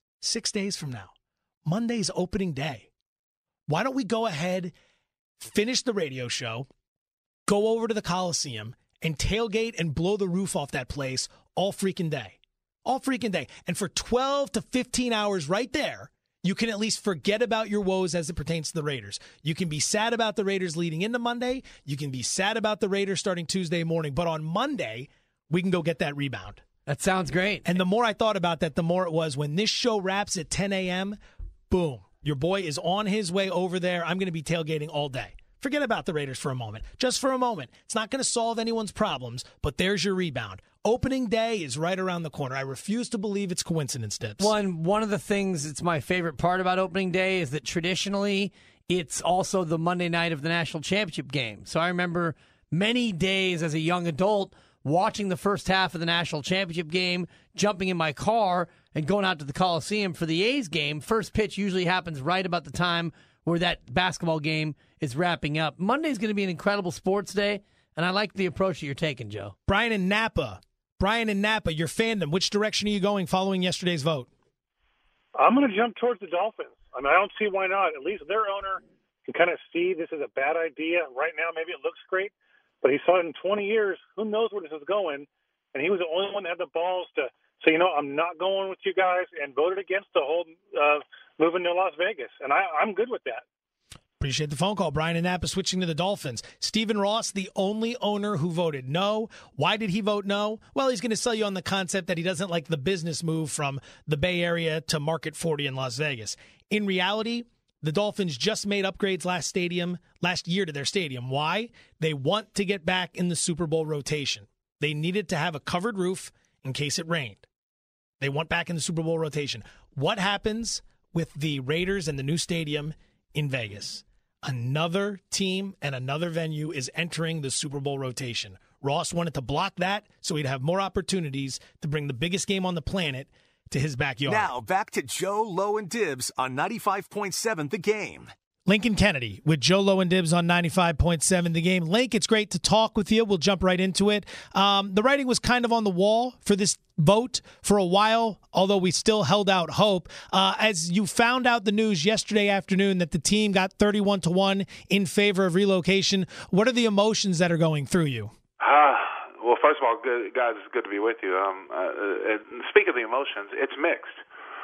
6 days from now. Monday's opening day. Why don't we go ahead, finish the radio show, go over to the Coliseum, and tailgate and blow the roof off that place all freaking day. All freaking day. And for 12 to 15 hours right there, you can at least forget about your woes as it pertains to the Raiders. You can be sad about the Raiders leading into Monday. You can be sad about the Raiders starting Tuesday morning. But on Monday, we can go get that rebound. That sounds great. And the more I thought about that, the more it was when this show wraps at 10 a.m., boom, your boy is on his way over there. I'm going to be tailgating all day. Forget about the Raiders for a moment. Just for a moment. It's not going to solve anyone's problems, but there's your rebound. Opening day is right around the corner. I refuse to believe it's coincidence, Dips. Well, and one of the things that's my favorite part about opening day is that traditionally it's also the Monday night of the national championship game. So I remember many days as a young adult watching the first half of the national championship game, jumping in my car and going out to the Coliseum for the A's game. First pitch usually happens right about the time where that basketball game is wrapping up. Monday's going to be an incredible sports day, and I like the approach that you're taking, Joe. Brian in Napa, your fandom, which direction are you going following yesterday's vote? I'm going to jump towards the Dolphins. I mean, I don't see why not. At least their owner can kind of see this is a bad idea. Right now, maybe it looks great, but he saw it in 20 years. Who knows where this is going? And he was the only one that had the balls to say, you know, I'm not going with you guys, and voted against the whole moving to Las Vegas. And I'm good with that. Appreciate the phone call. Brian in Napa switching to the Dolphins. Stephen Ross, the only owner who voted no. Why did he vote no? Well, he's going to sell you on the concept that he doesn't like the business move from the Bay Area to Market 40 in Las Vegas. In reality, the Dolphins just made upgrades last year to their stadium. Why? They want to get back in the Super Bowl rotation. They needed to have a covered roof in case it rained. They want back in the Super Bowl rotation. What happens with the Raiders and the new stadium in Vegas? Another team and another venue is entering the Super Bowl rotation. Ross wanted to block that so he'd have more opportunities to bring the biggest game on the planet to his backyard. Now, back to Joe, Lowe, and Dibs on 95.7 The Game. Lincoln Kennedy with Joe Lowe and Dibs on 95.7 The Game. Link, it's great to talk with you. We'll jump right into it. The writing was kind of on the wall for this vote for a while, although we still held out hope. As you found out the news yesterday afternoon that the team got 31-1 in favor of relocation, what are the emotions that are going through you? Well, first of all, guys, it's good to be with you. Speak of the emotions, it's mixed.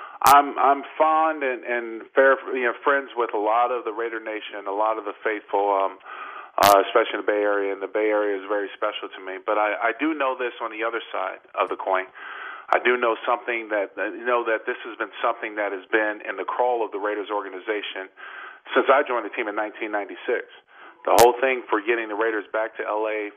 I'm fond and fair, friends with a lot of the Raider Nation, a lot of the faithful, especially in the Bay Area, and the Bay Area is very special to me. But I do know this on the other side of the coin. I do know something that that this has been something that has been in the crawl of the Raiders organization since I joined the team in 1996. The whole thing for getting the Raiders back to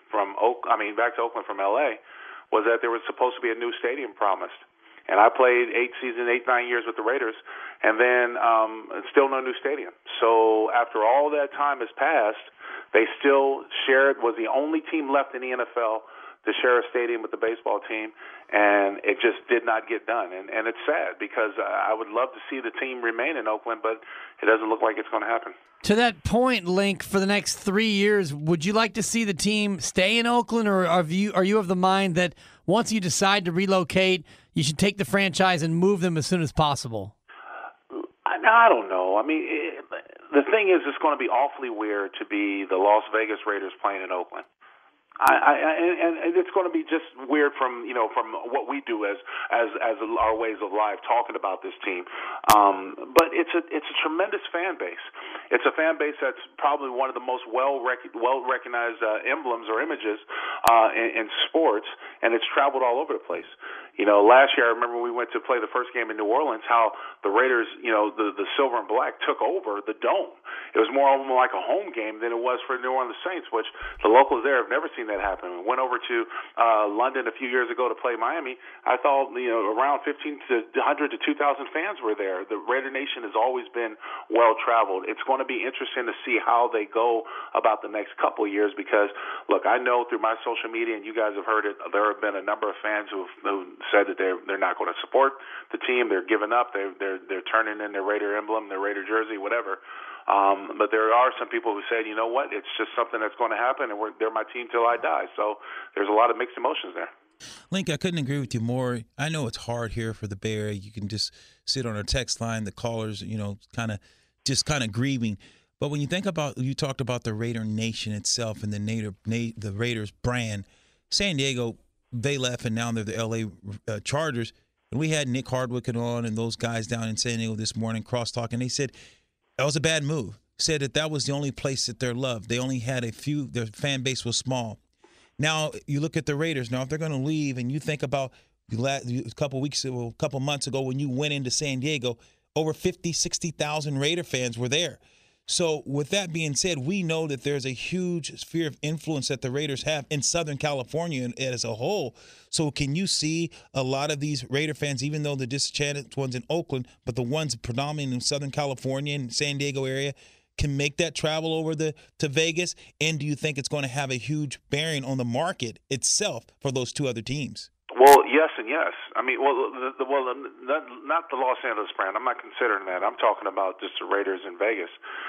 back to Oakland from LA was that there was supposed to be a new stadium promised. And I played 9 years with the Raiders, and then still no new stadium. So after all that time has passed, they still was the only team left in the NFL to share a stadium with the baseball team, and it just did not get done. And it's sad because I would love to see the team remain in Oakland, but it doesn't look like it's going to happen. To that point, Link, for the next 3 years, would you like to see the team stay in Oakland, or are you of the mind that once you decide to relocate, you should take the franchise and move them as soon as possible? I don't know. I mean, the thing is, it's going to be awfully weird to be the Las Vegas Raiders playing in Oakland. And it's going to be just weird from what we do as our ways of life, talking about this team. But it's a tremendous fan base. It's a fan base that's probably one of the most well recognized emblems or images in sports, and it's traveled all over the place. Last year I remember we went to play the first game in New Orleans, how the Raiders, the silver and black took over the Dome. It was more like a home game than it was for New Orleans Saints, which the locals there have never seen that happen. We went over to London a few years ago to play Miami. I thought, around 1,500 to 2,000 fans were there. The Raider Nation has always been well-traveled. It's going to be interesting to see how they go about the next couple of years because, look, I know through my social media, and you guys have heard it, there have been a number of fans who said that they're not going to support the team. They're giving up. They're turning in their Raider emblem, their Raider jersey, whatever. But there are some people who said, you know what, it's just something that's going to happen, and they're my team till I die. So there's a lot of mixed emotions there. Link, I couldn't agree with you more. I know it's hard here for the Bay Area. You can just sit on a text line, the callers, kind of grieving. But when you think about, you talked about the Raider Nation itself and the Raiders brand. San Diego, they left, and now they're the L.A. Chargers. And we had Nick Hardwick on and those guys down in San Diego this morning, crosstalk, and they said that was a bad move. Said that was the only place that they're loved. They only had a few. Their fan base was small. Now you look at the Raiders. Now if they're going to leave, and you think about a couple months ago when you went into San Diego, over 50, 60,000 Raider fans were there. So with that being said, we know that there's a huge sphere of influence that the Raiders have in Southern California as a whole. So can you see a lot of these Raider fans, even though the disenchanted ones in Oakland, but the ones predominant in Southern California and San Diego area, can make that travel over to Vegas? And do you think it's going to have a huge bearing on the market itself for those two other teams? Well, yes and yes. I mean, not the Los Angeles brand. I'm not considering that. I'm talking about just the Raiders in Vegas.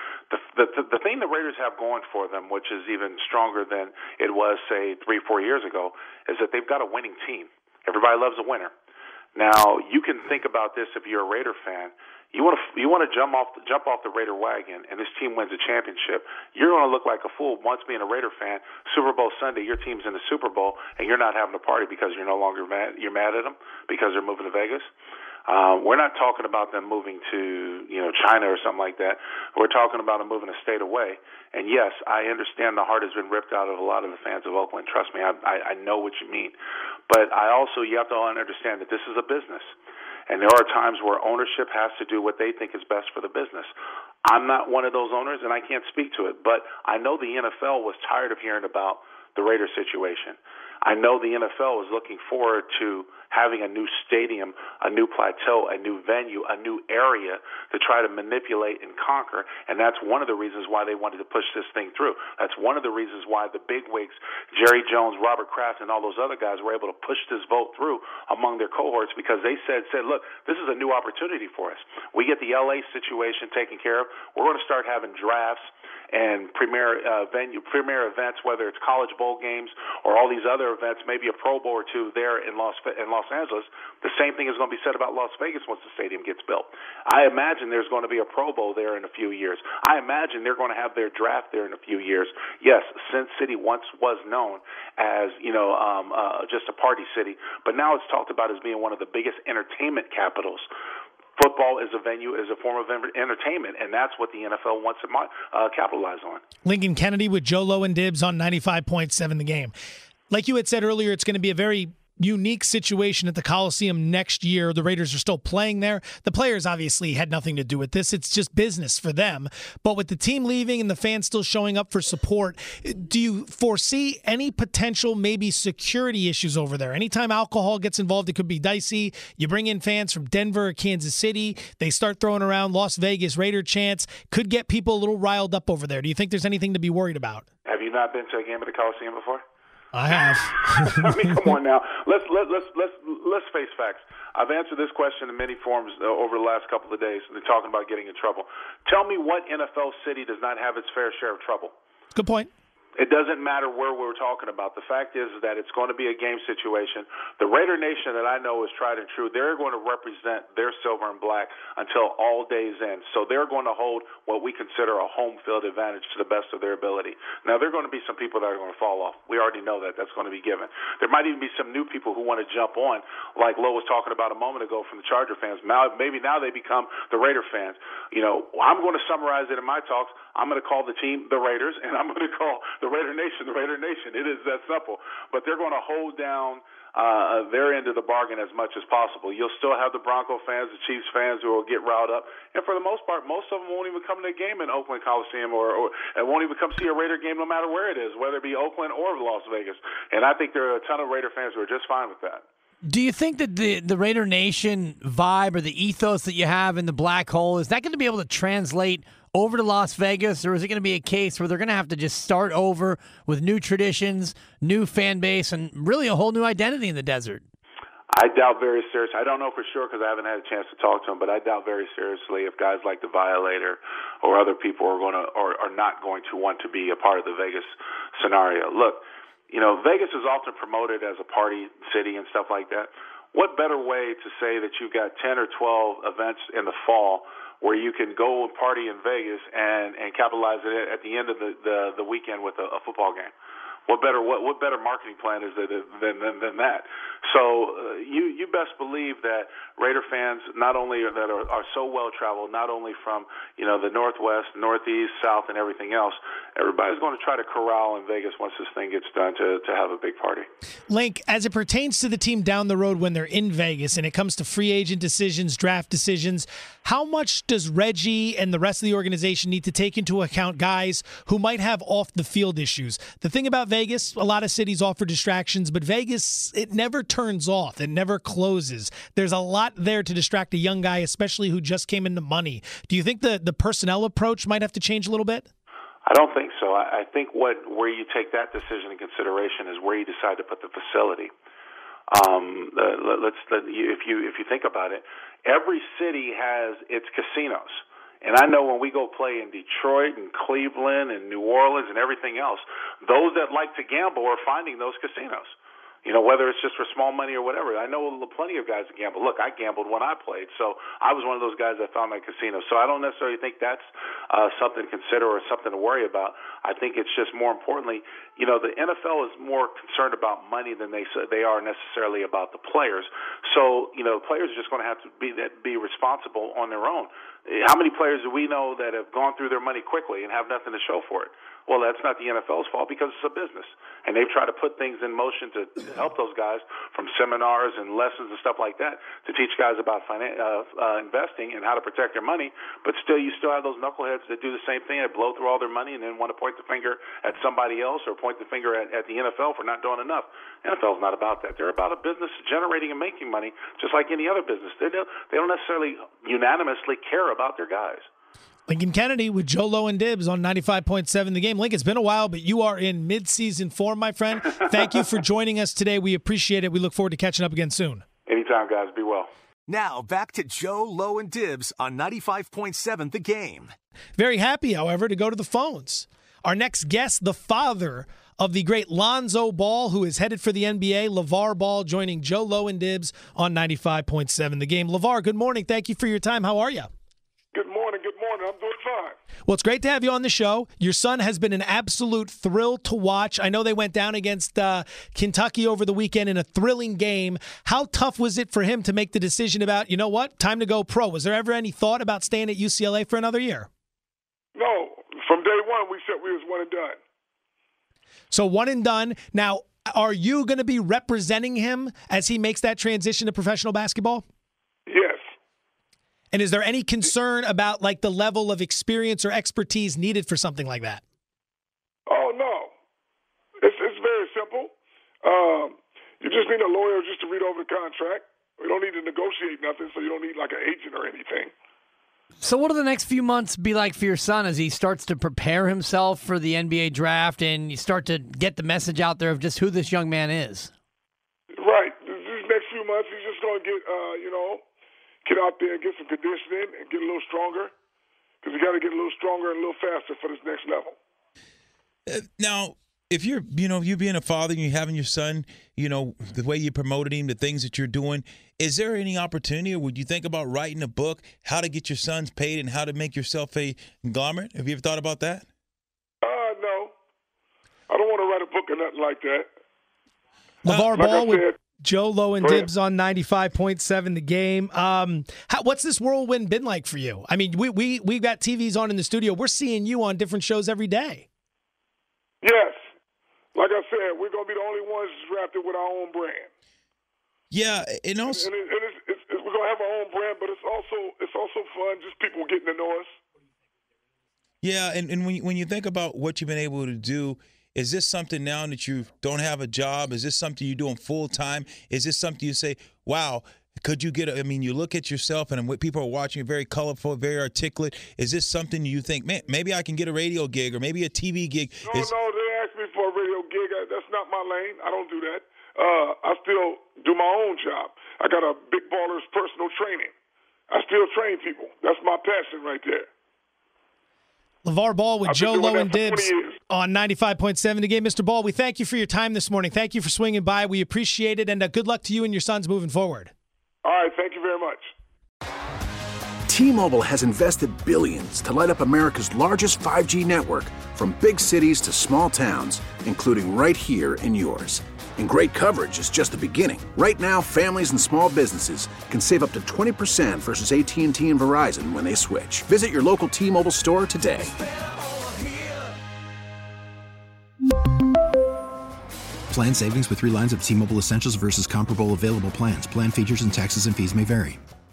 The thing the Raiders have going for them, which is even stronger than it was, say, 3-4 years ago, is that they've got a winning team. Everybody loves a winner. Now, you can think about this if you're a Raider fan. You want to jump off the Raider wagon, and this team wins a championship. You're going to look like a fool once being a Raider fan. Super Bowl Sunday, your team's in the Super Bowl, and you're not having a party because you're no longer mad. You're mad at them because they're moving to Vegas. We're not talking about them moving to China or something like that. We're talking about them moving a state away. And yes, I understand the heart has been ripped out of a lot of the fans of Oakland. Trust me, I know what you mean. But you have to understand that this is a business. And there are times where ownership has to do what they think is best for the business. I'm not one of those owners, and I can't speak to it. But I know the NFL was tired of hearing about the Raiders situation. I know the NFL is looking forward to having a new stadium, a new plateau, a new venue, a new area to try to manipulate and conquer. And that's one of the reasons why they wanted to push this thing through. That's one of the reasons why the bigwigs, Jerry Jones, Robert Kraft, and all those other guys were able to push this vote through among their cohorts, because they said, look, this is a new opportunity for us. We get the LA situation taken care of. We're going to start having drafts and premier events, whether it's college bowl games or all these other events, maybe a Pro Bowl or two there in Los Angeles. The same thing is going to be said about Las Vegas once the stadium gets built. I imagine there's going to be a Pro Bowl there in a few years. I imagine they're going to have their draft there in a few years. Yes, Sin City once was known as just a party city, but now it's talked about as being one of the biggest entertainment capitals. Football is a venue, is a form of entertainment, and that's what the NFL wants to capitalize on. Lincoln Kennedy with Joe Low and Dibs on 95.7 The Game. Like you had said earlier, it's going to be a very unique situation at the Coliseum next year. The Raiders are still playing there. The players obviously had nothing to do with this. It's just business for them. But with the team leaving and the fans still showing up for support, do you foresee any potential maybe security issues over there? Anytime alcohol gets involved, it could be dicey. You bring in fans from Denver or Kansas City, they start throwing around Las Vegas Raider chants, could get people a little riled up over there. Do you think there's anything to be worried about? Have you not been to a game at the Coliseum before? I have. I mean, come on now. Let's face facts. I've answered this question in many forms over the last couple of days. They're talking about getting in trouble. Tell me what NFL city does not have its fair share of trouble? Good point. It doesn't matter where we're talking about. The fact is that it's going to be a game situation. The Raider Nation that I know is tried and true. They're going to represent their silver and black until all days end. So they're going to hold what we consider a home field advantage to the best of their ability. Now, there are going to be some people that are going to fall off. We already know that. That's going to be given. There might even be some new people who want to jump on, like Lo was talking about a moment ago from the Charger fans. Maybe now they become the Raider fans. I'm going to summarize it in my talks. I'm going to call the team the Raiders, and I'm going to call the Raider Nation the Raider Nation. It is that simple. But they're going to hold down their end of the bargain as much as possible. You'll still have the Bronco fans, the Chiefs fans who will get riled up, and for the most part, most of them won't even come to a game in Oakland Coliseum or won't even come see a Raider game no matter where it is, whether it be Oakland or Las Vegas. And I think there are a ton of Raider fans who are just fine with that. Do you think that the Raider Nation vibe or the ethos that you have in the Black Hole, is that going to be able to translate over to Las Vegas, or is it going to be a case where they're going to have to just start over with new traditions, new fan base, and really a whole new identity in the desert? I doubt very seriously. I don't know for sure because I haven't had a chance to talk to him, but I doubt very seriously if guys like the Violator or other people are going to or are not going to want to be a part of the Vegas scenario. Look, you know, Vegas is often promoted as a party city and stuff like that. What better way to say that you've got 10 or 12 events in the fall where you can go and party in Vegas and capitalize it at the end of the weekend with a football game? What better marketing plan is there than that? So you best believe that Raider fans, not only that are so well traveled, not only from the Northwest, Northeast, South, and everything else, everybody's going to try to corral in Vegas once this thing gets done to have a big party. Link, as it pertains to the team down the road when they're in Vegas and it comes to free agent decisions, draft decisions, how much does Reggie and the rest of the organization need to take into account guys who might have off-the-field issues? The thing about Vegas, a lot of cities offer distractions, but Vegas, it never turns off. It never closes. There's a lot there to distract a young guy, especially who just came into money. Do you think the personnel approach might have to change a little bit? I don't think so. I think where you take that decision in consideration is where you decide to put the facility. If you think about it, every city has its casinos. And I know when we go play in Detroit and Cleveland and New Orleans and everything else, those that like to gamble are finding those casinos. Whether it's just for small money or whatever. I know plenty of guys that gamble. Look, I gambled when I played, so I was one of those guys that found my casino. So I don't necessarily think that's something to consider or something to worry about. I think it's just more importantly, the NFL is more concerned about money than they are necessarily about the players. So, players are just going to have to be responsible on their own. How many players do we know that have gone through their money quickly and have nothing to show for it? Well, that's not the NFL's fault because it's a business. And they've tried to put things in motion to help those guys from seminars and lessons and stuff like that to teach guys about investing and how to protect their money. But still, you still have those knuckleheads that do the same thing, that blow through all their money and then want to point the finger at somebody else or point the finger at the NFL for not doing enough. NFL's not about that. They're about a business generating and making money just like any other business. They don't necessarily unanimously care about their guys. Lincoln Kennedy with Joe Low and Dibs on 95.7 The Game. Link, it's been a while, but you are in mid-season form, my friend. Thank you for joining us today. We appreciate it. We look forward to catching up again soon. Anytime, guys. Be well. Now, back to Joe Low and Dibs on 95.7 The Game. Very happy, however, to go to the phones. Our next guest, the father of the great Lonzo Ball, who is headed for the NBA, LeVar Ball, joining Joe Low and Dibs on 95.7 The Game. LeVar, good morning. Thank you for your time. How are you? Good morning. I'm doing fine. Well, it's great to have you on the show. Your son has been an absolute thrill to watch. I know they went down against Kentucky over the weekend in a thrilling game. How tough was it for him to make the decision about, time to go pro? Was there ever any thought about staying at UCLA for another year? No. From day one, we said we was one and done. So one and done. Now, are you going to be representing him as he makes that transition to professional basketball? Yes. And is there any concern about the level of experience or expertise needed for something like that? Oh, no. It's very simple. You just need a lawyer just to read over the contract. We don't need to negotiate nothing, so you don't need an agent or anything. So what do the next few months be like for your son as he starts to prepare himself for the NBA draft and you start to get the message out there of just who this young man is? Right. These next few months, he's just going to get out there and get some conditioning and get a little stronger because we got to get a little stronger and a little faster for this next level. Now, if you're, you being a father and you having your son, the way you promoted him, the things that you're doing, is there any opportunity or would you think about writing a book, how to get your sons paid and how to make yourself a conglomerate? Have you ever thought about that? No. I don't want to write a book or nothing like that. LeVar Ball with Joe Low and Dibs on 95.7 The Game. What's this whirlwind been like for you? I mean, we've got TVs on in the studio. We're seeing you on different shows every day. Yes. Like I said, we're going to be the only ones drafted with our own brand. Yeah, and also we're gonna have our own brand, but it's also fun. Just people getting to know us. Yeah, and when you think about what you've been able to do, is this something now that you don't have a job? Is this something you're doing full time? Is this something you say, wow? Could you get? I mean, you look at yourself, and what people are watching, you're very colorful, very articulate. Is this something you think, man, maybe I can get a radio gig or maybe a TV gig? No, they asked me for a radio gig. That's not my lane. I don't do that. I still do my own job. I got a Big Ballers personal training. I still train people. That's my passion right there. LeVar Ball with Joe Low and Dibs on 95.7 The Game. Mr. Ball, we thank you for your time this morning. Thank you for swinging by. We appreciate it, and good luck to you and your sons moving forward. All right, thank you very much. T-Mobile has invested billions to light up America's largest 5G network, from big cities to small towns, including right here in yours. And great coverage is just the beginning. Right now, families and small businesses can save up to 20% versus AT&T and Verizon when they switch. Visit your local T-Mobile store today. Plan savings with 3 lines of T-Mobile Essentials versus comparable available plans. Plan features and taxes and fees may vary.